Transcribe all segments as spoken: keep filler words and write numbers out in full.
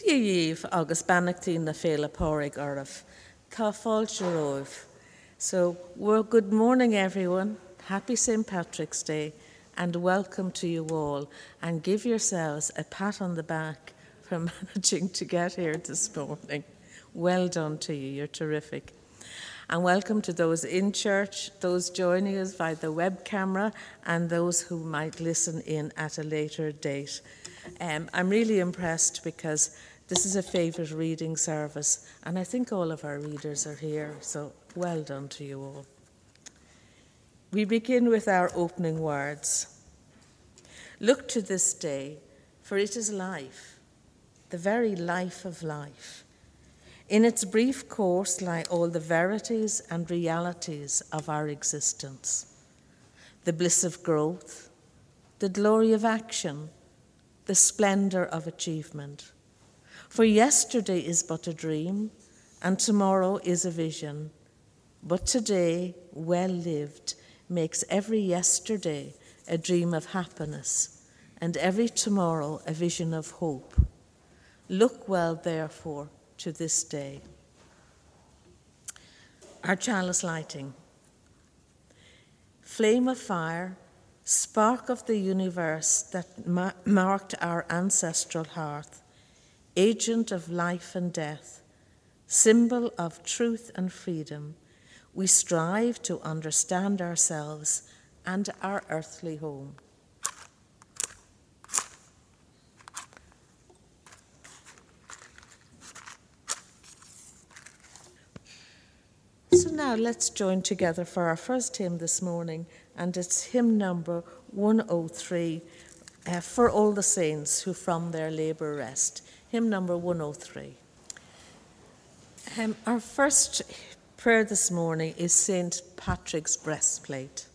Díomh agus bannachtí na féle párig araf. Tá fáilte roimh. So, well, good morning everyone. Happy Saint Patrick's Day and welcome to you all. And give yourselves a pat on the back for managing to get here this morning. Well done to you, you're terrific. And welcome to those in church, those joining us via the web camera, and those who might listen in at a later date. Um, I'm really impressed because this is a favourite reading service, and I think all of our readers are here, so well done to you all. We begin with our opening words. Look to this day, for it is life, the very life of life. In its brief course lie all the verities and realities of our existence. The bliss of growth, the glory of action, the splendour of achievement. For yesterday is but a dream, and tomorrow is a vision. But today, well lived, makes every yesterday a dream of happiness, and every tomorrow a vision of hope. Look well, therefore, to this day. Our chalice lighting. Flame of fire, spark of the universe that ma- marked our ancestral hearth, agent of life and death, symbol of truth and freedom, we strive to understand ourselves and our earthly home. So now let's join together for our first hymn this morning, and it's hymn number one oh three, uh, For All the Saints Who From Their Labour Rest. Hymn number one oh three. Um, our first prayer this morning is Saint Patrick's breastplate.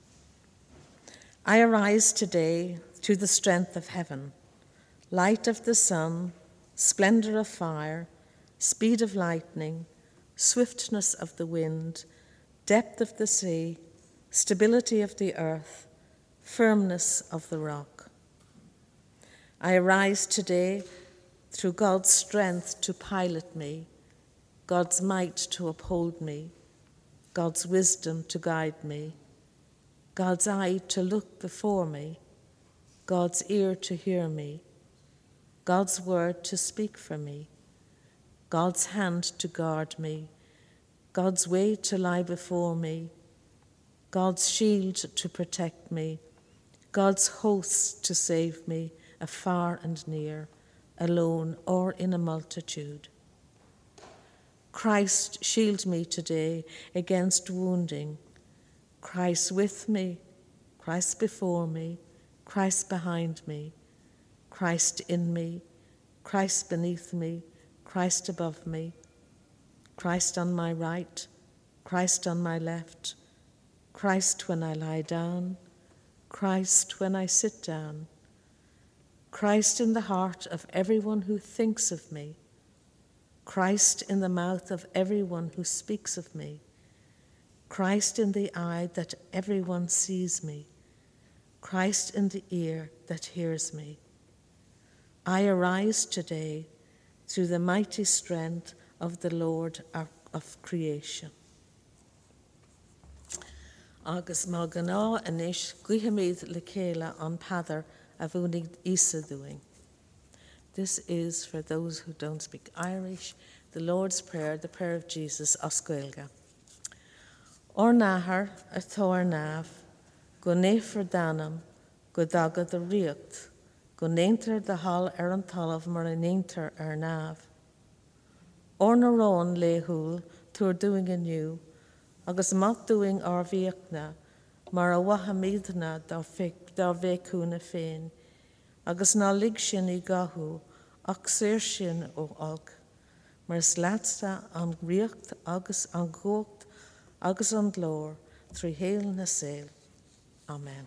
I arise today to the strength of heaven, light of the sun, splendour of fire, speed of lightning, swiftness of the wind, depth of the sea, stability of the earth, firmness of the rock. I arise today through God's strength to pilot me, God's might to uphold me, God's wisdom to guide me, God's eye to look before me, God's ear to hear me, God's word to speak for me, God's hand to guard me, God's way to lie before me, God's shield to protect me, God's hosts to save me, afar and near, alone or in a multitude. Christ, shield me today against wounding. Christ with me, Christ before me, Christ behind me, Christ in me, Christ beneath me, Christ above me, Christ on my right, Christ on my left, Christ when I lie down, Christ when I sit down, Christ in the heart of everyone who thinks of me, Christ in the mouth of everyone who speaks of me, Christ in the eye that everyone sees me, Christ in the ear that hears me. I arise today through the mighty strength of the Lord of creation. Agus má gná inis gluhamid le chéile an padar a bhunig isa doing. This is for those who don't speak Irish, the Lord's Prayer, the prayer of Jesus as Gaeilge. Or nahar a thor nav, go néfar danam, go dagad a riocht, go néintar the hall ar an talamh mar a néintar ar nav. Or na rón léhúil tuair doing anew, agus mat doing ar bhíochna, mar a wahamídna dar bhécúna féin, agus ná lig sin I gathú, ach séir sin ó alg, mar sláatsta an riocht agus an gcócht agus an glór, trí héal na saol. Amen.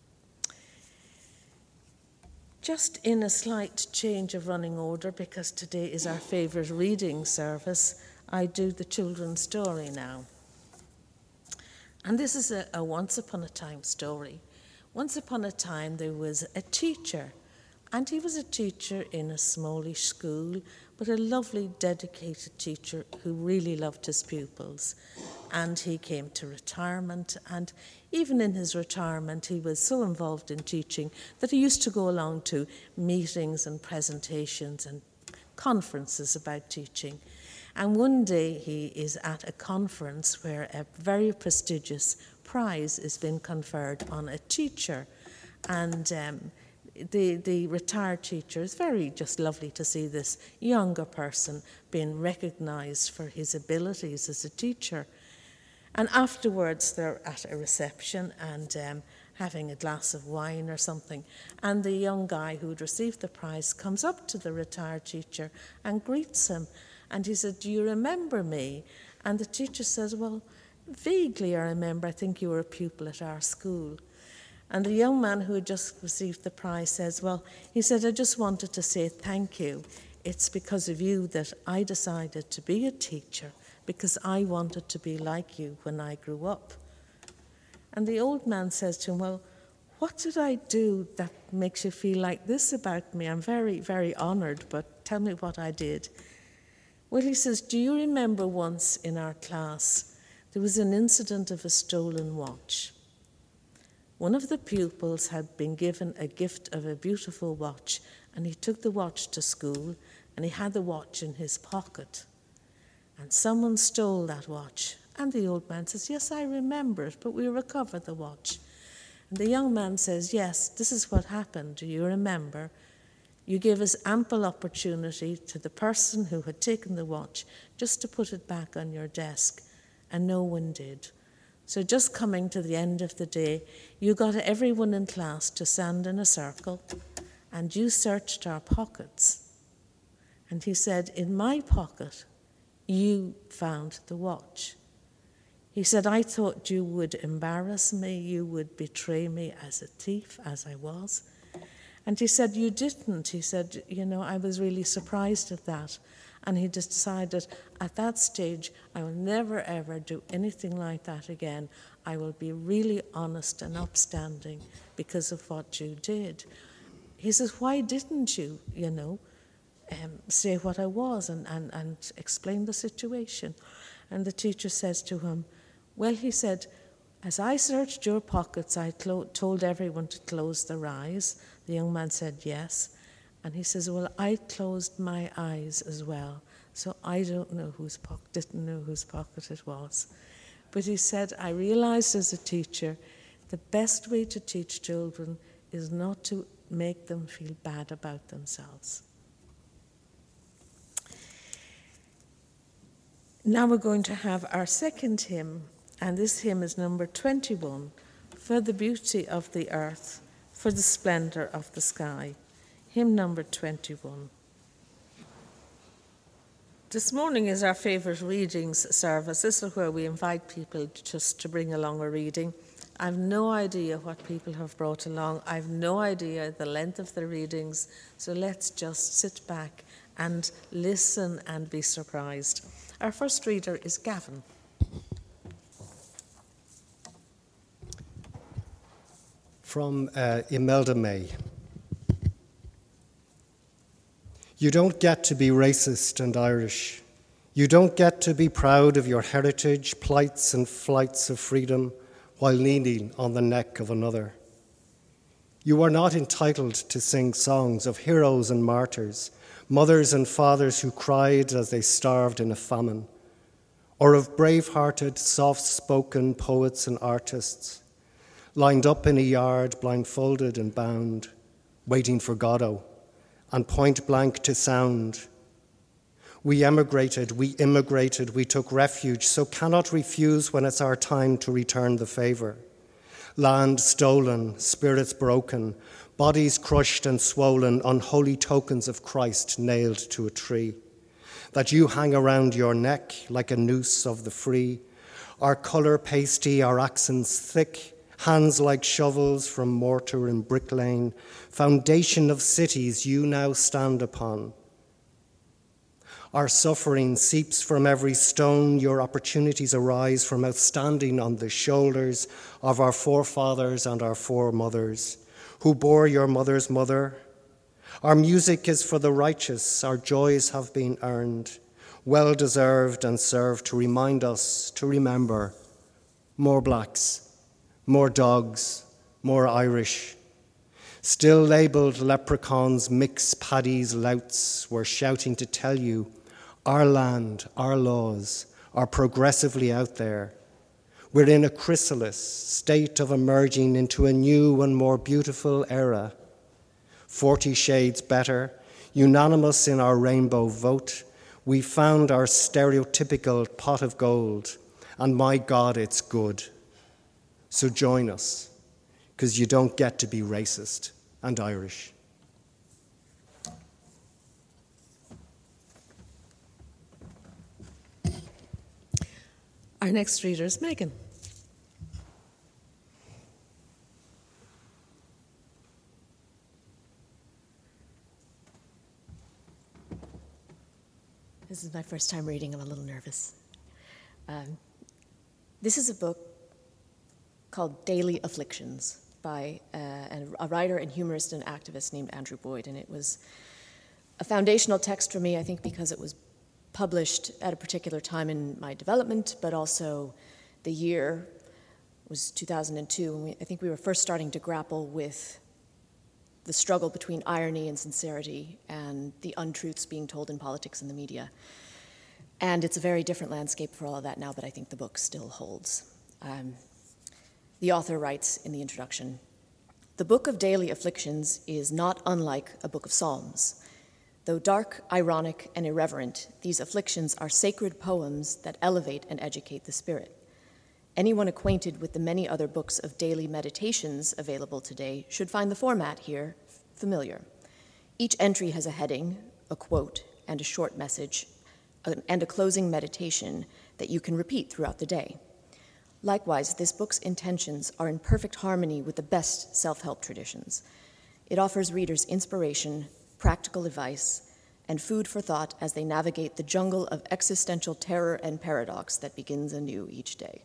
Just in a slight change of running order, because today is our favourite reading service, I do the children's story now. And this is a, a once upon a time story. Once upon a time there was a teacher, And he was a teacher in a smallish school, but a lovely, dedicated teacher who really loved his pupils. And he came to retirement, and even in his retirement, he was so involved in teaching that he used to go along to meetings and presentations and conferences about teaching. And one day he is at a conference where a very prestigious prize is being conferred on a teacher. And um, the, the retired teacher is very just lovely to see this younger person being recognised for his abilities as a teacher. And afterwards they're at a reception and um, having a glass of wine or something. And the young guy who had received the prize comes up to the retired teacher and greets him. And he said, "Do you remember me?" And the teacher says, "Well, vaguely I remember. I think you were a pupil at our school." And the young man who had just received the prize says, "Well," he said, "I just wanted to say thank you. It's because of you that I decided to be a teacher, because I wanted to be like you when I grew up." And the old man says to him, "Well, what did I do that makes you feel like this about me? I'm very, very honoured, but tell me what I did." Well, he says, "Do you remember once in our class there was an incident of a stolen watch? One of the pupils had been given a gift of a beautiful watch, and he took the watch to school, and he had the watch in his pocket. And someone stole that watch." And the old man says, "Yes, I remember it, but we recovered the watch." And the young man says, "Yes, this is what happened. Do you remember? You gave us ample opportunity to the person who had taken the watch just to put it back on your desk, and no one did. So just coming to the end of the day, you got everyone in class to stand in a circle, and you searched our pockets." And he said, "In my pocket, you found the watch." He said, "I thought you would embarrass me, you would betray me as a thief, as I was." And he said, "You didn't." He said, "You know, I was really surprised at that." And he just decided, at that stage, I will never, ever do anything like that again. I will be really honest and upstanding because of what you did. He says, "Why didn't you, you know, um, say what I was and, and, and explain the situation?" And the teacher says to him, "Well," he said, "as I searched your pockets, I clo- told everyone to close their eyes." The young man said, "Yes." And he says, "Well, I closed my eyes as well, so I don't know whose pocket, didn't know whose pocket it was." But he said, "I realized as a teacher, the best way to teach children is not to make them feel bad about themselves." Now we're going to have our second hymn, and this hymn is number twenty-one, "For the Beauty of the Earth, for the Splendour of the Sky." Hymn number twenty-one. This morning is our favourite readings service. This is where we invite people just to bring along a reading. I've no idea what people have brought along. I've no idea the length of the readings. So let's just sit back and listen and be surprised. Our first reader is Gavin. From uh, Imelda May. You don't get to be racist and Irish. You don't get to be proud of your heritage, plights and flights of freedom while kneeling on the neck of another. You are not entitled to sing songs of heroes and martyrs, mothers and fathers who cried as they starved in a famine, or of brave-hearted, soft-spoken poets and artists lined up in a yard, blindfolded and bound, waiting for Godot, and point blank to sound. We emigrated, we immigrated, we took refuge, so cannot refuse when it's our time to return the favour. Land stolen, spirits broken, bodies crushed and swollen, unholy tokens of Christ nailed to a tree, that you hang around your neck like a noose of the free, our colour pasty, our accents thick, hands like shovels from mortar and brick lane, foundation of cities you now stand upon. Our suffering seeps from every stone, your opportunities arise from outstanding on the shoulders of our forefathers and our foremothers, who bore your mother's mother. Our music is for the righteous, our joys have been earned, well deserved and served to remind us to remember more blacks, more dogs, more Irish. Still labelled leprechauns, mix paddies, louts, we're shouting to tell you our land, our laws are progressively out there. We're in a chrysalis, state of emerging into a new and more beautiful era. Forty shades better, unanimous in our rainbow vote, we found our stereotypical pot of gold, and my God, it's good. So join us, because you don't get to be racist and Irish. Our next reader is Megan. This is my first time reading. I'm a little nervous. Um, this is a book called Daily Afflictions by uh, a writer and humorist and activist named Andrew Boyd, and it was a foundational text for me, I think, because it was published at a particular time in my development, but also the year was two thousand two, and we, I think we were first starting to grapple with the struggle between irony and sincerity and the untruths being told in politics and the media. And it's a very different landscape for all of that now, but I think the book still holds. Um, the author writes in the introduction, "The Book of Daily Afflictions is not unlike a book of Psalms. Though dark, ironic, and irreverent, these afflictions are sacred poems that elevate and educate the spirit. Anyone acquainted with the many other books of daily meditations available today should find the format here familiar. Each entry has a heading, a quote, and a short message, and a closing meditation that you can repeat throughout the day. Likewise, this book's intentions are in perfect harmony with the best self-help traditions. It offers readers inspiration, practical advice, and food for thought as they navigate the jungle of existential terror and paradox that begins anew each day."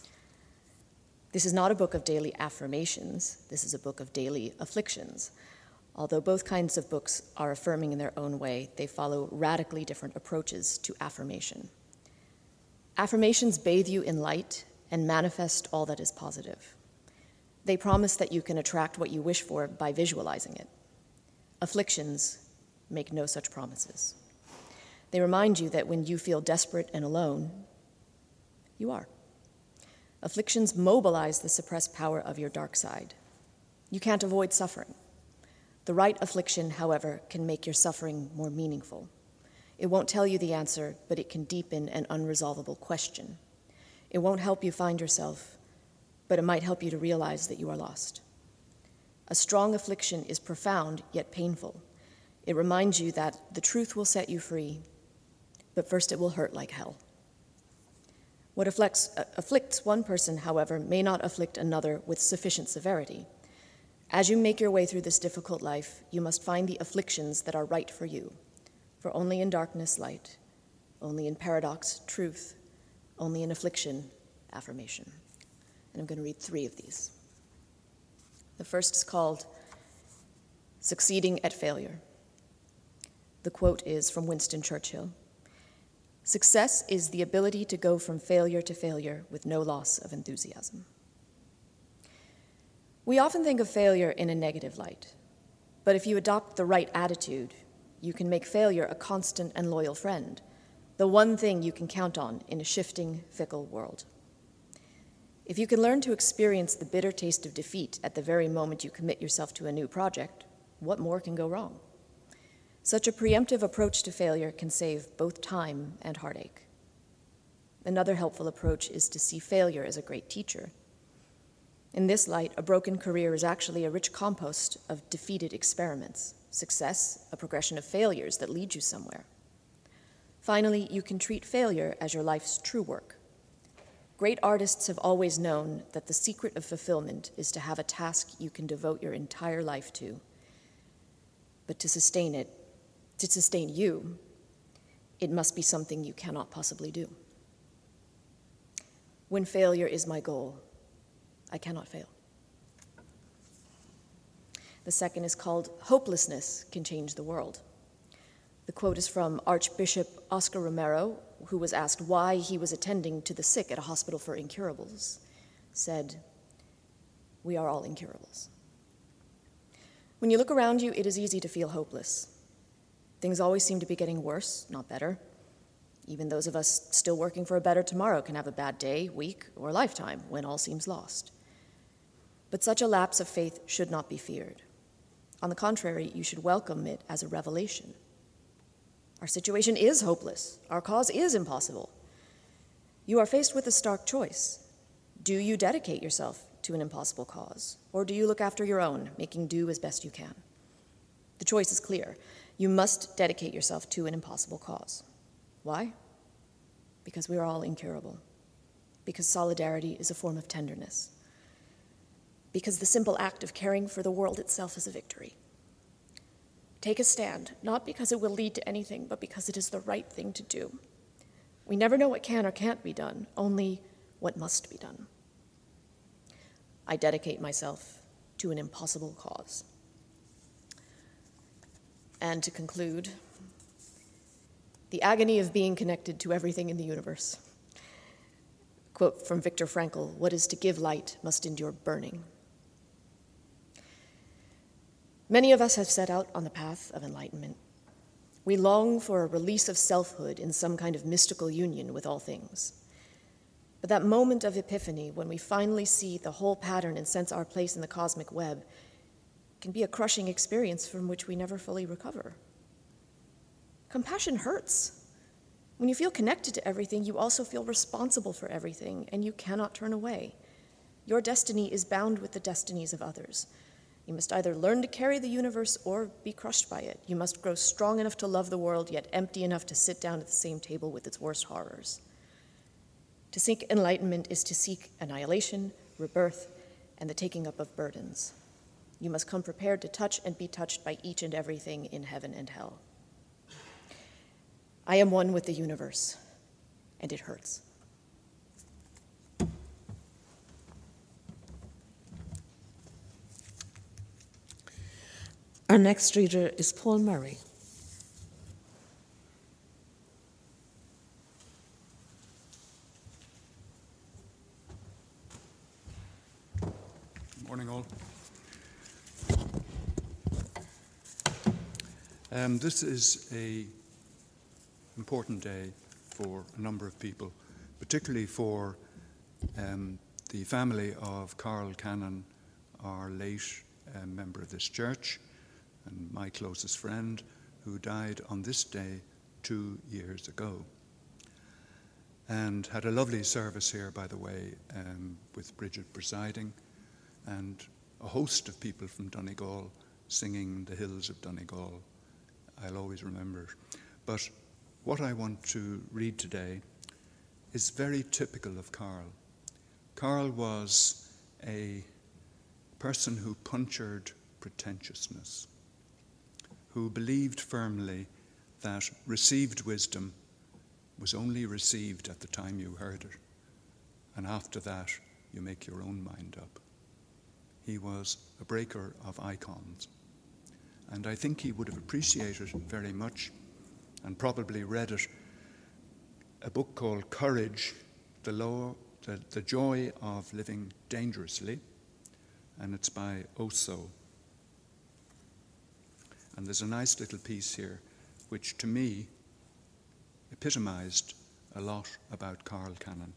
This is not a book of daily affirmations. This is a book of daily afflictions. Although both kinds of books are affirming in their own way, they follow radically different approaches to affirmation. Affirmations bathe you in light and manifest all that is positive. They promise that you can attract what you wish for by visualizing it. Afflictions make no such promises. They remind you that when you feel desperate and alone, you are. Afflictions mobilize the suppressed power of your dark side. You can't avoid suffering. The right affliction, however, can make your suffering more meaningful. It won't tell you the answer, but it can deepen an unresolvable question. It won't help you find yourself, but it might help you to realize that you are lost. A strong affliction is profound yet painful. It reminds you that the truth will set you free, but first it will hurt like hell. What afflicts, uh, afflicts one person, however, may not afflict another with sufficient severity. As you make your way through this difficult life, you must find the afflictions that are right for you. For only in darkness, light, only in paradox, truth, only in affliction, affirmation. And I'm going to read three of these. The first is called Succeeding at Failure. The quote is from Winston Churchill. "Success is the ability to go from failure to failure with no loss of enthusiasm." We often think of failure in a negative light, but if you adopt the right attitude, you can make failure a constant and loyal friend, the one thing you can count on in a shifting, fickle world. If you can learn to experience the bitter taste of defeat at the very moment you commit yourself to a new project, what more can go wrong? Such a preemptive approach to failure can save both time and heartache. Another helpful approach is to see failure as a great teacher. In this light, a broken career is actually a rich compost of defeated experiments. Success, a progression of failures that lead you somewhere. Finally, you can treat failure as your life's true work. Great artists have always known that the secret of fulfillment is to have a task you can devote your entire life to. But to sustain it, to sustain you, it must be something you cannot possibly do. When failure is my goal, I cannot fail. The second is called Hopelessness Can Change the World. The quote is from Archbishop Oscar Romero, who was asked why he was attending to the sick at a hospital for incurables, said, "We are all incurables." When you look around you, it is easy to feel hopeless. Things always seem to be getting worse, not better. Even those of us still working for a better tomorrow can have a bad day, week, or lifetime when all seems lost. But such a lapse of faith should not be feared. On the contrary, you should welcome it as a revelation. Our situation is hopeless. Our cause is impossible. You are faced with a stark choice. Do you dedicate yourself to an impossible cause, or do you look after your own, making do as best you can? The choice is clear. You must dedicate yourself to an impossible cause. Why? Because we are all incurable. Because solidarity is a form of tenderness. Because the simple act of caring for the world itself is a victory. Take a stand, not because it will lead to anything, but because it is the right thing to do. We never know what can or can't be done, only what must be done. I dedicate myself to an impossible cause. And to conclude, the agony of being connected to everything in the universe. Quote from Viktor Frankl, "What is to give light must endure burning." Many of us have set out on the path of enlightenment. We long for a release of selfhood in some kind of mystical union with all things. But that moment of epiphany, when we finally see the whole pattern and sense our place in the cosmic web, can be a crushing experience from which we never fully recover. Compassion hurts. When you feel connected to everything, you also feel responsible for everything, and you cannot turn away. Your destiny is bound with the destinies of others. You must either learn to carry the universe or be crushed by it. You must grow strong enough to love the world, yet empty enough to sit down at the same table with its worst horrors. To seek enlightenment is to seek annihilation, rebirth, and the taking up of burdens. You must come prepared to touch and be touched by each and everything in heaven and hell. I am one with the universe, and it hurts. Our next reader is Paul Murray. Good morning, all. Um, this is a important day for a number of people, particularly for um, the family of Carl Cannon, our late uh, member of this church and my closest friend, who died on this day two years ago. And had a lovely service here, by the way, um, with Bridget presiding, and a host of people from Donegal singing The Hills of Donegal. I'll always remember it. But what I want to read today is very typical of Carl. Carl was a person who punctured pretentiousness, who believed firmly that received wisdom was only received at the time you heard it, and after that you make your own mind up. He was a breaker of icons, and I think he would have appreciated very much, and probably read it, a book called Courage, the, Law, the, the Joy of Living Dangerously, and it's by Osso. And there's a nice little piece here, which to me epitomized a lot about Carl Cannon.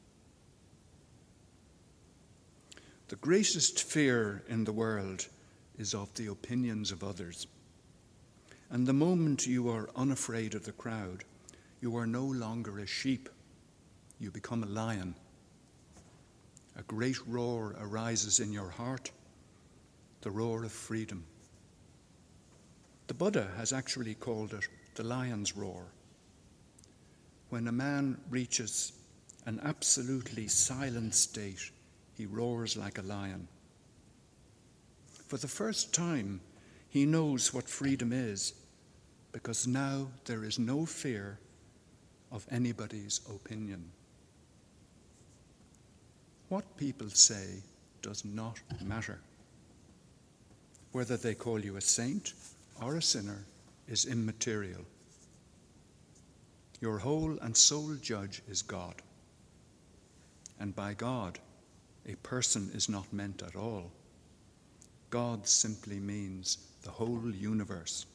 The greatest fear in the world is of the opinions of others. And the moment you are unafraid of the crowd, you are no longer a sheep, you become a lion. A great roar arises in your heart, the roar of freedom. The Buddha has actually called it the lion's roar. When a man reaches an absolutely silent state, he roars like a lion. For the first time, he knows what freedom is, because now there is no fear of anybody's opinion. What people say does not matter. whether they call you a saint or a sinner, is immaterial. Your whole and sole judge is God. And by God, a person is not meant at all. God simply means the whole universe.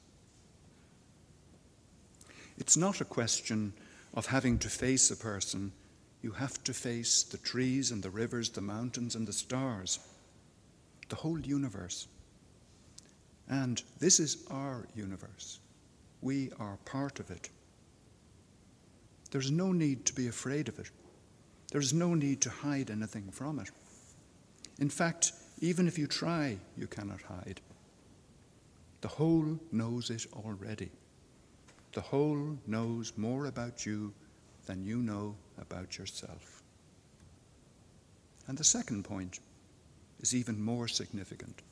It's not a question of having to face a person. You have to face the trees and the rivers, the mountains and the stars, the whole universe. And this is our universe. We are part of it. There's no need to be afraid of it. There's no need to hide anything from it. In fact, even if you try, you cannot hide. The whole knows it already. The whole knows more about you than you know about yourself. And the second point is even more significant.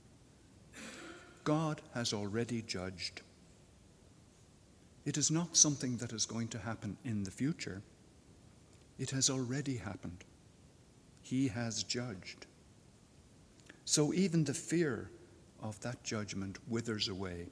God has already judged. It is not something that is going to happen in the future. It has already happened. He has judged. So even the fear of that judgment withers away.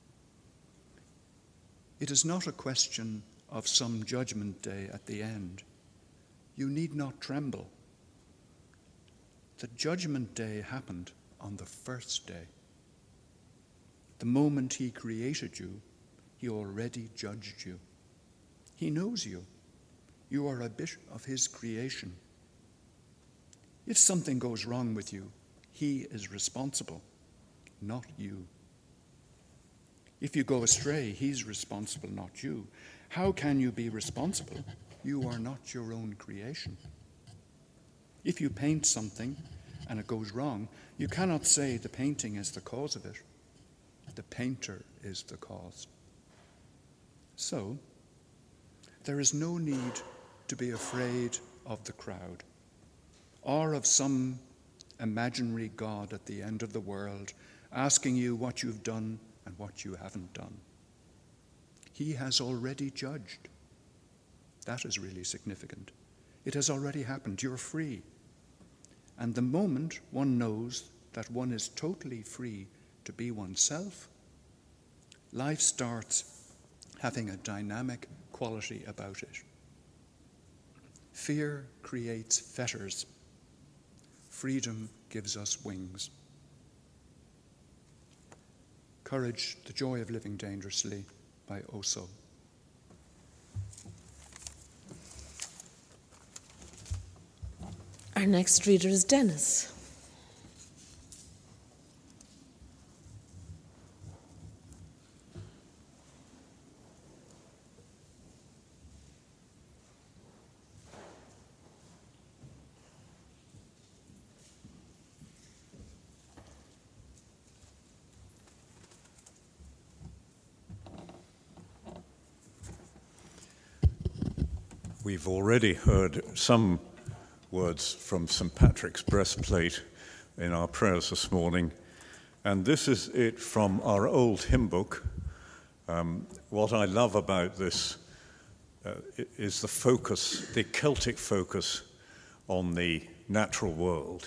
It is not a question of some judgment day at the end. You need not tremble. The judgment day happened on the first day. The moment he created you, he already judged you. He knows you. You are a bit of his creation. If something goes wrong with you, he is responsible, not you. If you go astray, he's responsible, not you. How can you be responsible? You are not your own creation. If you paint something and it goes wrong, you cannot say the painting is the cause of it. The painter is the cause. So, there is no need to be afraid of the crowd or of some imaginary God at the end of the world asking you what you've done and what you haven't done. He has already judged. That is really significant. It has already happened. You're free. And the moment one knows that one is totally free to be oneself, life starts having a dynamic quality about it. Fear creates fetters. Freedom gives us wings. Courage, the Joy of Living Dangerously by Oso. Our next reader is Dennis. We've already heard some words from Saint Patrick's breastplate in our prayers this morning, and this is it from our old hymn book. Um, what I love about this uh, is the focus, the Celtic focus on the natural world.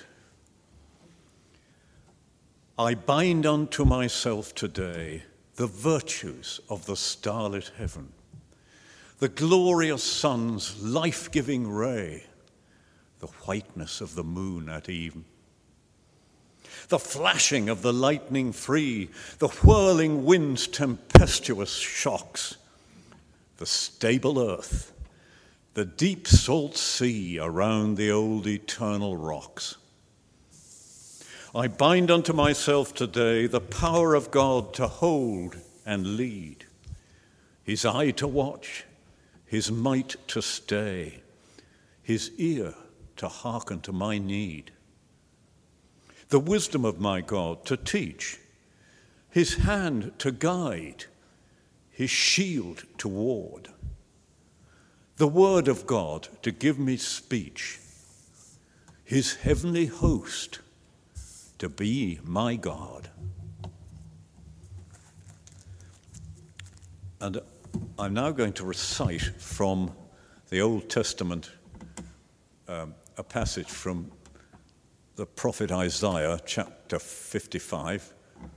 I bind unto myself today the virtues of the starlit heaven, the glorious sun's life-giving ray, the whiteness of the moon at even, the flashing of the lightning free, the whirling wind's tempestuous shocks, the stable earth, the deep salt sea around the old eternal rocks. I bind unto myself today the power of God to hold and lead, his eye to watch, his might to stay, his ear to hearken to my need, the wisdom of my God to teach, his hand to guide, his shield to ward, the word of God to give me speech, his heavenly host to be my God. And I'm now going to recite from the Old Testament um, a passage from the prophet Isaiah, chapter fifty-five,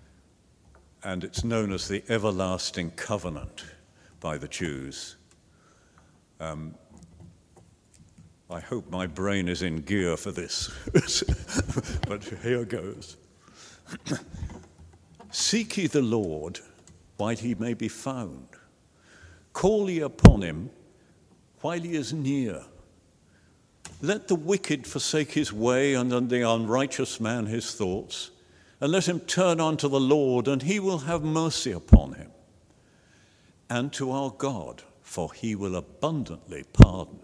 and it's known as the Everlasting Covenant by the Jews. Um, I hope my brain is in gear for this, but here goes. Seek ye the Lord while he may be found. Call ye upon him while he is near. Let the wicked forsake his way, and the unrighteous man his thoughts, and let him turn unto the Lord, and he will have mercy upon him, and to our God, for he will abundantly pardon.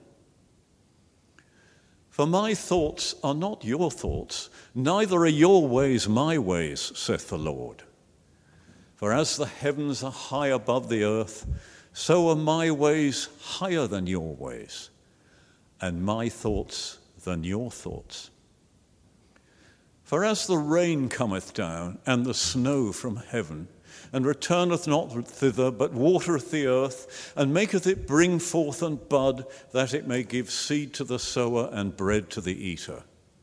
For my thoughts are not your thoughts, neither are your ways my ways, saith the Lord. For as the heavens are high above the earth, so are my ways higher than your ways, and my thoughts than your thoughts. For as the rain cometh down, and the snow from heaven, and returneth not thither, but watereth the earth, and maketh it bring forth and bud, that it may give seed to the sower and bread to the eater,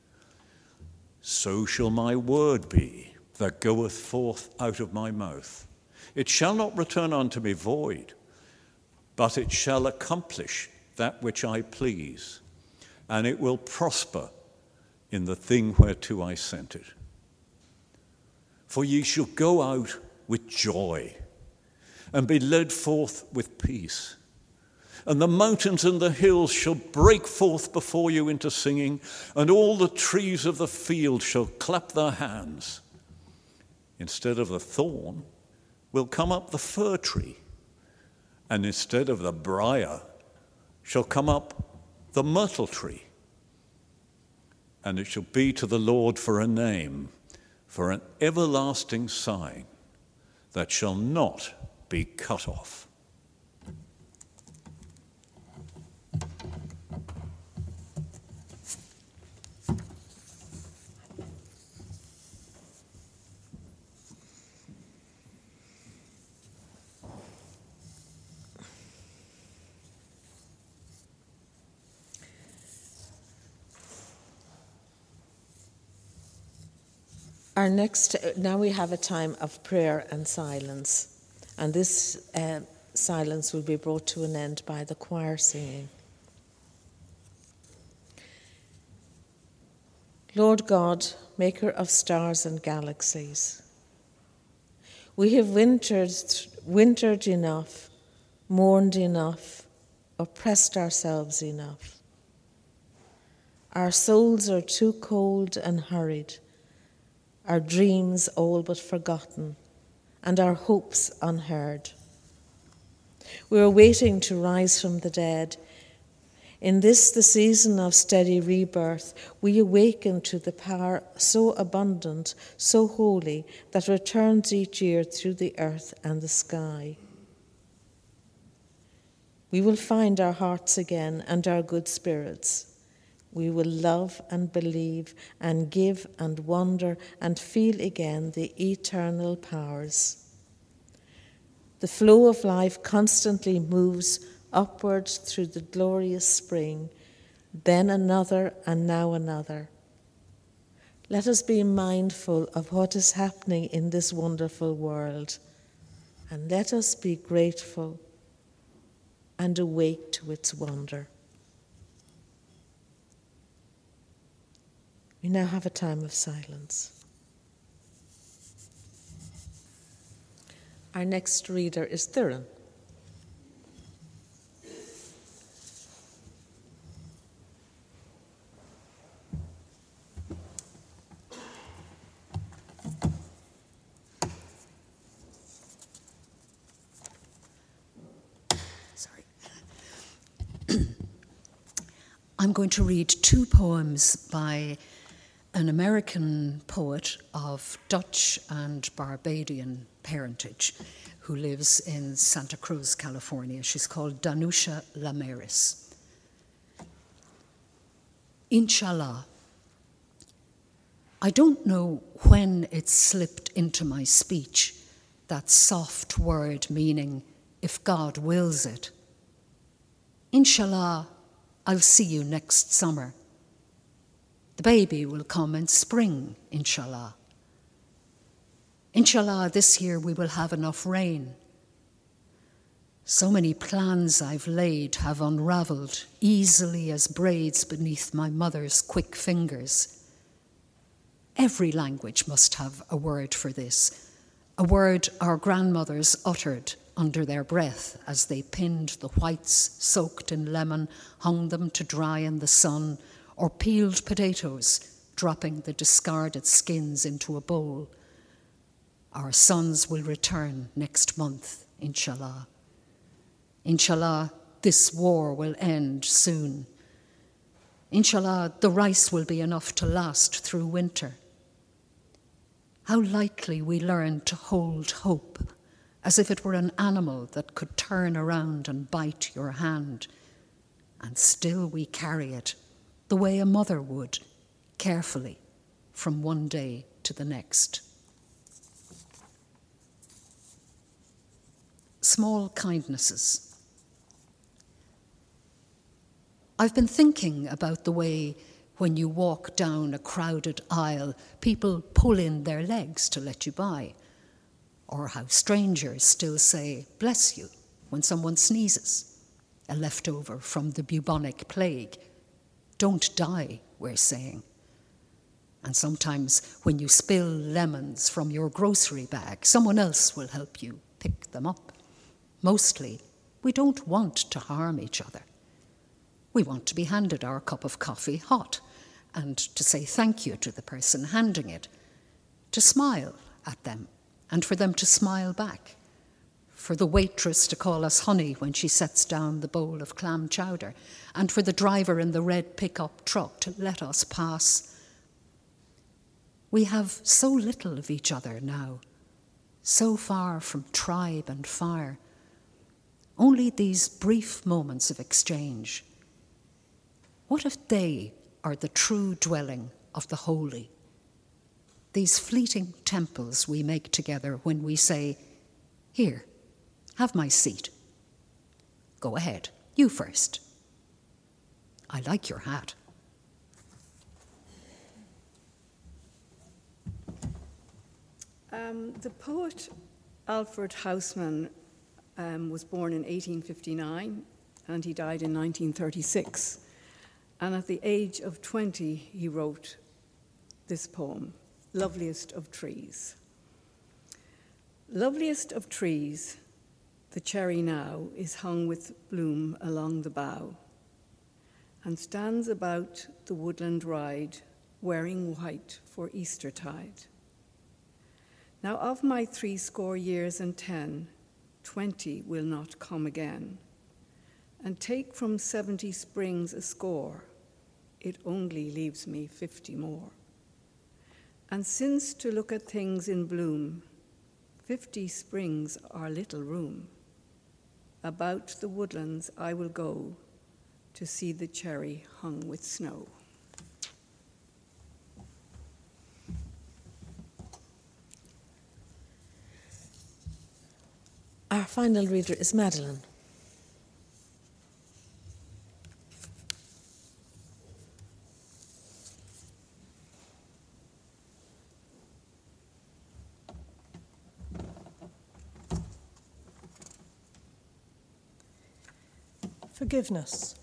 so shall my word be that goeth forth out of my mouth. It shall not return unto me void, but it shall accomplish that which I please, and it will prosper in the thing whereto I sent it. For ye shall go out with joy, and be led forth with peace. And the mountains and the hills shall break forth before you into singing, and all the trees of the field shall clap their hands. Instead of the thorn will come up the fir tree, and instead of the briar shall come up the myrtle tree. And it shall be to the Lord for a name, for an everlasting sign that shall not be cut off. Our next, now we have a time of prayer and silence, and this uh, silence will be brought to an end by the choir singing. Lord God, maker of stars and galaxies, we have wintered, wintered enough, mourned enough, oppressed ourselves enough. Our souls are too cold and hurried, our dreams all but forgotten, and our hopes unheard. We are waiting to rise from the dead. In this, the season of steady rebirth, we awaken to the power so abundant, so holy, that returns each year through the earth and the sky. We will find our hearts again and our good spirits. We will love and believe and give and wonder and feel again the eternal powers. The flow of life constantly moves upwards through the glorious spring, then another and now another. Let us be mindful of what is happening in this wonderful world, and let us be grateful and awake to its wonder. We now have a time of silence. Our next reader is Thurin. Sorry. I'm going to read two poems by an American poet of Dutch and Barbadian parentage who lives in Santa Cruz, California. She's called Danusha Lameris. Inshallah. I don't know when it slipped into my speech, that soft word meaning, if God wills it. Inshallah, I'll see you next summer. The baby will come in spring, inshallah. Inshallah, this year we will have enough rain. So many plans I've laid have unravelled easily as braids beneath my mother's quick fingers. Every language must have a word for this, a word our grandmothers uttered under their breath as they pinned the whites soaked in lemon, hung them to dry in the sun, or peeled potatoes, dropping the discarded skins into a bowl. Our sons will return next month, inshallah. Inshallah, this war will end soon. Inshallah, the rice will be enough to last through winter. How lightly we learn to hold hope, as if it were an animal that could turn around and bite your hand. And still we carry it the way a mother would, carefully, from one day to the next. Small kindnesses. I've been thinking about the way when you walk down a crowded aisle, people pull in their legs to let you by, or how strangers still say, bless you, when someone sneezes, a leftover from the bubonic plague. Don't die, we're saying. And sometimes when you spill lemons from your grocery bag, someone else will help you pick them up. Mostly, we don't want to harm each other. We want to be handed our cup of coffee hot and to say thank you to the person handing it, to smile at them and for them to smile back, for the waitress to call us honey when she sets down the bowl of clam chowder, and for the driver in the red pickup truck to let us pass. We have so little of each other now, so far from tribe and fire. Only these brief moments of exchange. What if they are the true dwelling of the holy? These fleeting temples we make together when we say, here, have my seat. Go ahead, you first. I like your hat. Um, the poet Alfred Hausmann um, was born in eighteen fifty-nine and he died in nineteen thirty-six. And at the age of twenty, he wrote this poem, Loveliest of Trees. Loveliest of trees, the cherry now is hung with bloom along the bough, and stands about the woodland ride, wearing white for Eastertide. Now of my threescore years and ten, twenty will not come again, and take from seventy springs a score, it only leaves me fifty more. And since to look at things in bloom, fifty springs are little room, about the woodlands I will go to see the cherry hung with snow. Our final reader is Madeleine. Forgiveness.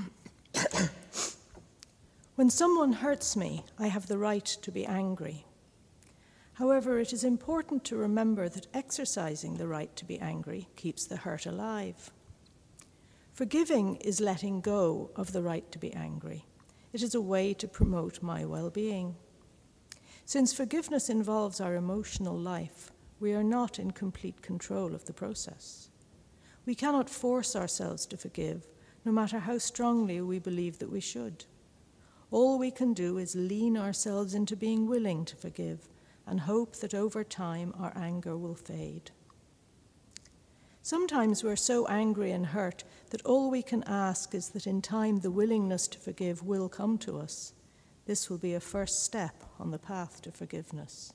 When someone hurts me, I have the right to be angry. However, it is important to remember that exercising the right to be angry keeps the hurt alive. Forgiving is letting go of the right to be angry. It is a way to promote my well-being. Since forgiveness involves our emotional life, we are not in complete control of the process. We cannot force ourselves to forgive, no matter how strongly we believe that we should. All we can do is lean ourselves into being willing to forgive and hope that over time our anger will fade. Sometimes we're so angry and hurt that all we can ask is that in time the willingness to forgive will come to us. This will be a first step on the path to forgiveness.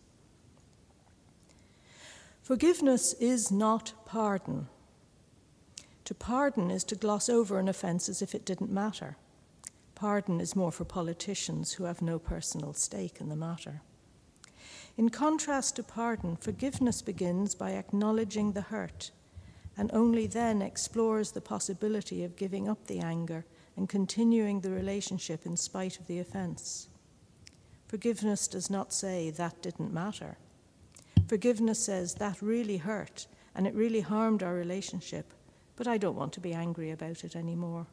Forgiveness is not pardon. To pardon is to gloss over an offence as if it didn't matter. Pardon is more for politicians who have no personal stake in the matter. In contrast to pardon, forgiveness begins by acknowledging the hurt, and only then explores the possibility of giving up the anger and continuing the relationship in spite of the offense. Forgiveness does not say, that didn't matter. Forgiveness says, that really hurt, and it really harmed our relationship, but I don't want to be angry about it anymore.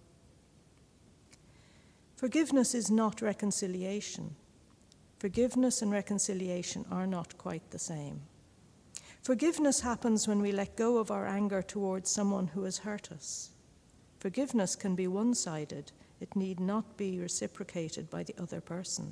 Forgiveness is not reconciliation. Forgiveness and reconciliation are not quite the same. Forgiveness happens when we let go of our anger towards someone who has hurt us. Forgiveness can be one-sided. It need not be reciprocated by the other person.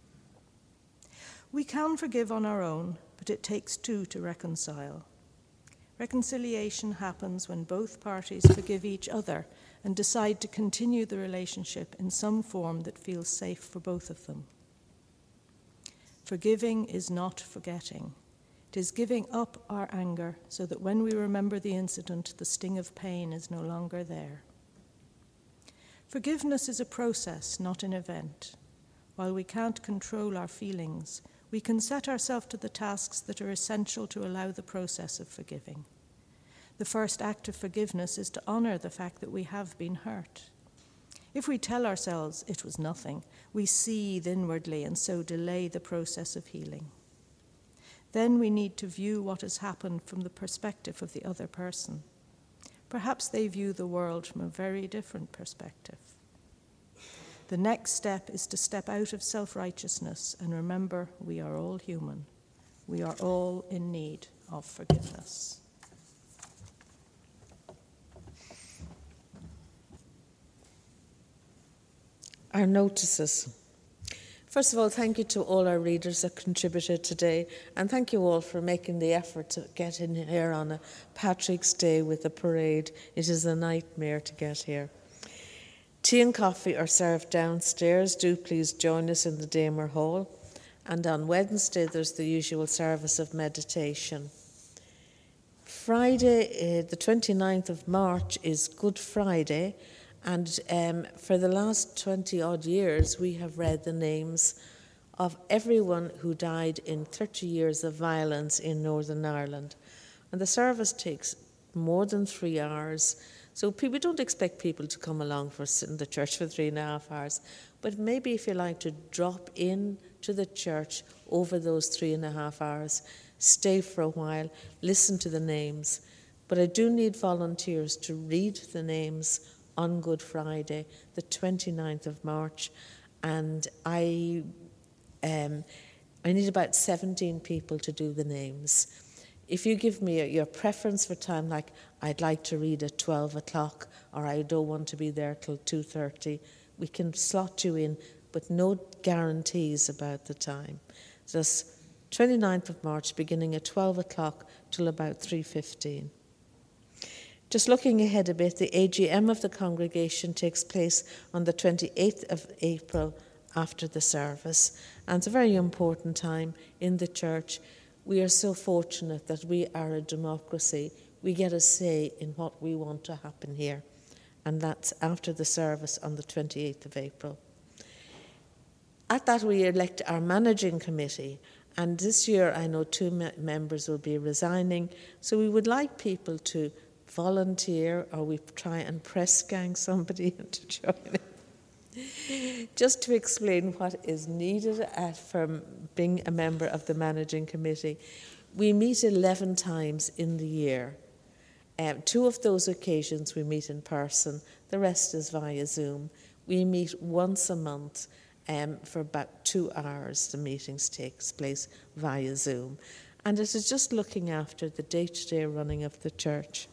We can forgive on our own, but it takes two to reconcile. Reconciliation happens when both parties forgive each other and decide to continue the relationship in some form that feels safe for both of them. Forgiving is not forgetting. It is giving up our anger so that when we remember the incident, the sting of pain is no longer there. Forgiveness is a process, not an event. While we can't control our feelings, we can set ourselves to the tasks that are essential to allow the process of forgiving. The first act of forgiveness is to honor the fact that we have been hurt. If we tell ourselves it was nothing, we seethe inwardly and so delay the process of healing. Then we need to view what has happened from the perspective of the other person. Perhaps they view the world from a very different perspective. The next step is to step out of self-righteousness and remember we are all human. We are all in need of forgiveness. Our notices. First of all, thank you to all our readers that contributed today, and thank you all for making the effort to get in here on a Patrick's Day with a parade. It is a nightmare to get here. Tea and coffee are served downstairs. Do please join us in the Damer Hall. And on Wednesday, there's the usual service of meditation. Friday, uh, the twenty-ninth of March, is Good Friday. And um, for the last twenty-odd years, we have read the names of everyone who died in thirty years of violence in Northern Ireland. And the service takes more than three hours. So we don't expect people to come along for sit in the church for three and a half hours. But maybe if you like to drop in to the church over those three and a half hours, stay for a while, listen to the names. But I do need volunteers to read the names on Good Friday, the twenty-ninth of March, and I um, I need about seventeen people to do the names. If you give me a, your preference for time, like I'd like to read at twelve o'clock, or I don't want to be there till two thirty, we can slot you in, but no guarantees about the time. Just twenty-ninth of March, beginning at twelve o'clock till about three fifteen. Just looking ahead a bit, the A G M of the congregation takes place on the twenty-eighth of April after the service. And it's a very important time in the church. We are so fortunate that we are a democracy. We get a say in what we want to happen here. And that's after the service on the twenty-eighth of April. At that, we elect our managing committee. And this year, I know two me- members will be resigning. So we would like people to volunteer, or we try and press gang somebody into joining. Just to explain what is needed at, from being a member of the managing committee, we meet eleven times in the year. Um, two of those occasions we meet in person, the rest is via Zoom. We meet once a month um, for about two hours. The meetings takes place via Zoom. And it is just looking after the day-to-day running of the church.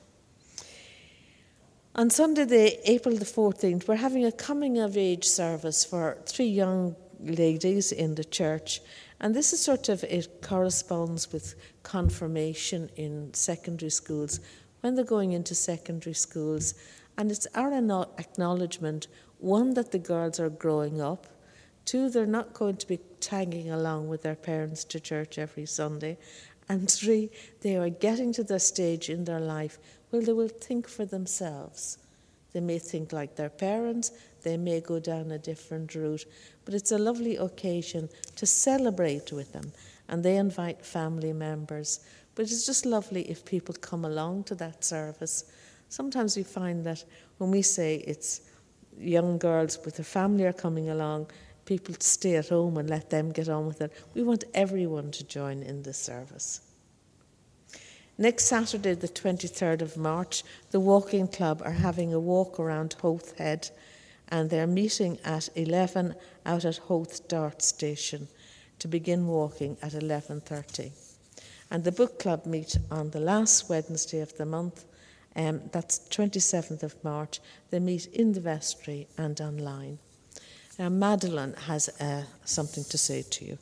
On Sunday, the April the fourteenth, we're having a coming-of-age service for three young ladies in the church. And this is sort of, it corresponds with confirmation in secondary schools, when they're going into secondary schools. And it's our acknowledgement, one, that the girls are growing up, two, they're not going to be tagging along with their parents to church every Sunday, and three, they are getting to the stage in their life where they will think for themselves. They may think like their parents, they may go down a different route, but it's a lovely occasion to celebrate with them and they invite family members. But it's just lovely if people come along to that service. Sometimes we find that when we say it's young girls with their family are coming along, people stay at home and let them get on with it. We want everyone to join in this service. Next Saturday, the twenty-third of March, the Walking Club are having a walk around Howth Head, and they're meeting at eleven out at Howth Dart Station to begin walking at eleven thirty. And the book club meet on the last Wednesday of the month, um, that's twenty-seventh of March. They meet in the vestry and online. Now, Madeline has uh, something to say to you.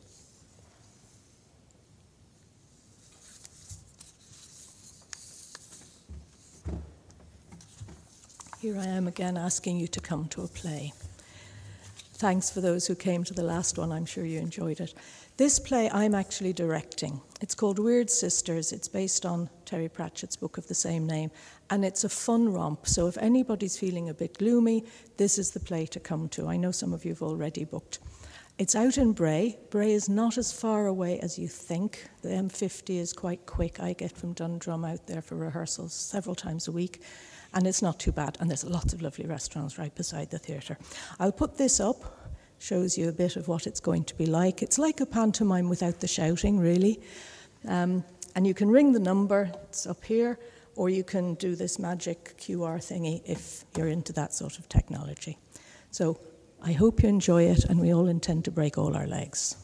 Here I am again asking you to come to a play. Thanks for those who came to the last one. I'm sure you enjoyed it. This play I'm actually directing. It's called Weird Sisters. It's based on Terry Pratchett's book of the same name, and it's a fun romp. So if anybody's feeling a bit gloomy, this is the play to come to. I know some of you have already booked. It's out in Bray. Bray is not as far away as you think. The M fifty is quite quick. I get from Dundrum out there for rehearsals several times a week. And it's not too bad, and there's lots of lovely restaurants right beside the theatre. I'll put this up, shows you a bit of what it's going to be like. It's like a pantomime without the shouting, really. Um, and you can ring the number, it's up here, or you can do this magic Q R thingy if you're into that sort of technology. So I hope you enjoy it, and we all intend to break all our legs.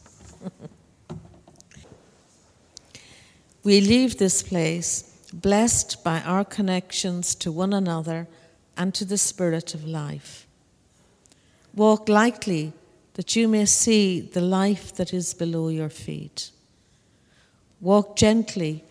We leave this place blessed by our connections to one another and to the Spirit of life. Walk lightly that you may see the life that is below your feet. Walk gently.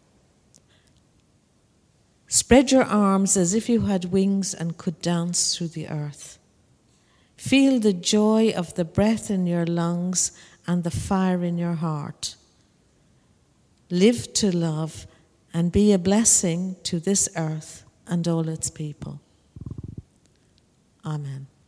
Spread your arms as if you had wings and could dance through the earth. Feel the joy of the breath in your lungs and the fire in your heart. Live to love and be a blessing to this earth and all its people. Amen.